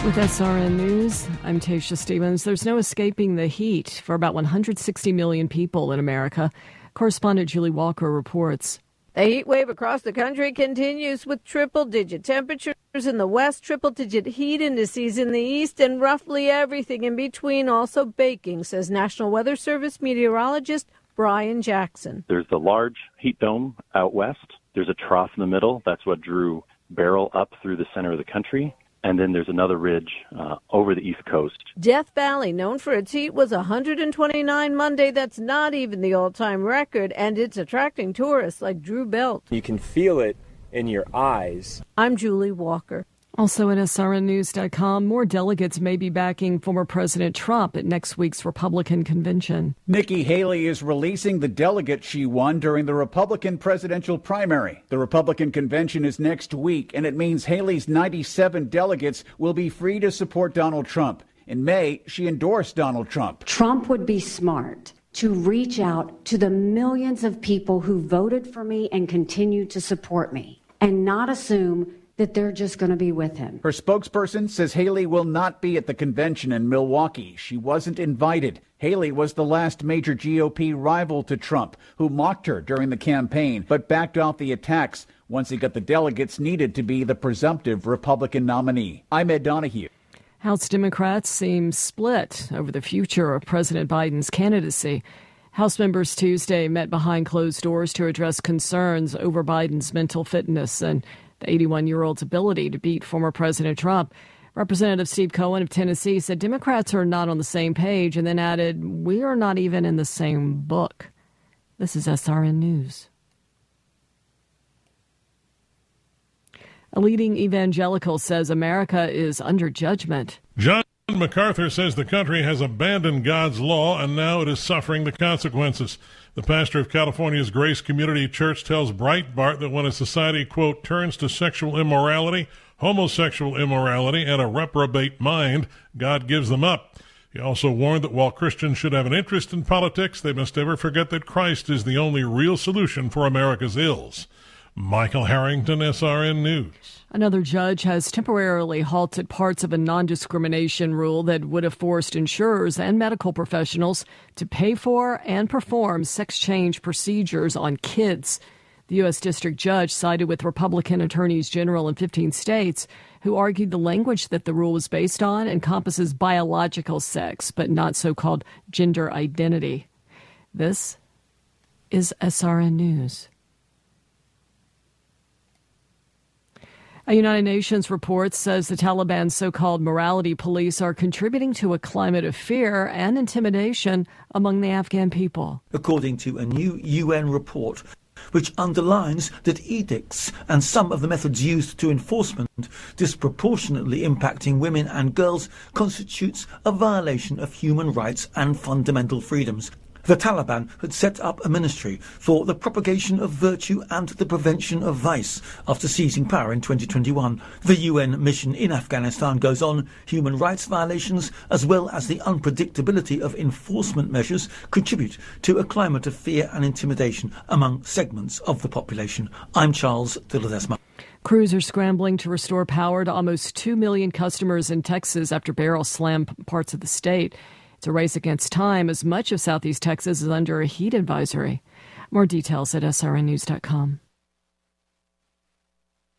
With SRN News, I'm Tasha Stevens. There's no escaping the heat for about 160 million people in America. Correspondent Julie Walker reports. The heat wave across the country continues with triple-digit temperatures in the west, triple-digit heat indices in the east, and roughly everything in between also baking, says National Weather Service meteorologist Brian Jackson. There's the large heat dome out west. There's a trough in the middle. That's what drew Beryl up through the center of the country. And then there's another ridge over the East Coast. Death Valley, known for its heat, was 129 Monday. That's not even the all-time record, and it's attracting tourists like Drew Belt. You can feel it in your eyes. I'm Julie Walker. Also at srnnews.com, more delegates may be backing former President Trump at next week's Republican convention. Nikki Haley is releasing the delegates she won during the Republican presidential primary. The Republican convention is next week, and it means Haley's 97 delegates will be free to support Donald Trump. In May, she endorsed Donald Trump. Trump would be smart to reach out to the millions of people who voted for me and continue to support me and not assume that they're just going to be with him. Her spokesperson says Haley will not be at the convention in Milwaukee. She wasn't invited. Haley was the last major GOP rival to Trump, who mocked her during the campaign, but backed off the attacks once he got the delegates needed to be the presumptive Republican nominee. I'm Ed Donahue. House Democrats seem split over the future of President Biden's candidacy. House members Tuesday met behind closed doors to address concerns over Biden's mental fitness and the 81-year-old's ability to beat former President Trump. Representative Steve Cohen of Tennessee said Democrats are not on the same page and then added, "We are not even in the same book." This is SRN News. A leading evangelical says America is under judgment. John MacArthur says the country has abandoned God's law and now it is suffering the consequences. The pastor of California's Grace Community Church tells Breitbart that when a society, quote, turns to sexual immorality, homosexual immorality, and a reprobate mind, God gives them up. He also warned that while Christians should have an interest in politics, they must never forget that Christ is the only real solution for America's ills. Michael Harrington, SRN News. Another judge has temporarily halted parts of a non-discrimination rule that would have forced insurers and medical professionals to pay for and perform sex change procedures on kids. The U.S. District Judge sided with Republican attorneys general in 15 states who argued the language that the rule was based on encompasses biological sex, but not so-called gender identity. This is SRN News. A United Nations report says the Taliban's so-called morality police are contributing to a climate of fear and intimidation among the Afghan people. According to a new UN report, which underlines that edicts and some of the methods used to enforcement disproportionately impacting women and girls constitutes a violation of human rights and fundamental freedoms. The Taliban had set up a ministry for the propagation of virtue and the prevention of vice after seizing power in 2021. The UN mission in Afghanistan goes on. Human rights violations, as well as the unpredictability of enforcement measures, contribute to a climate of fear and intimidation among segments of the population. I'm Charles de Ledesma. Crews are scrambling to restore power to almost 2 million customers in Texas after Beryl slammed parts of the state. It's a race against time as much of southeast Texas is under a heat advisory. More details at srnnews.com.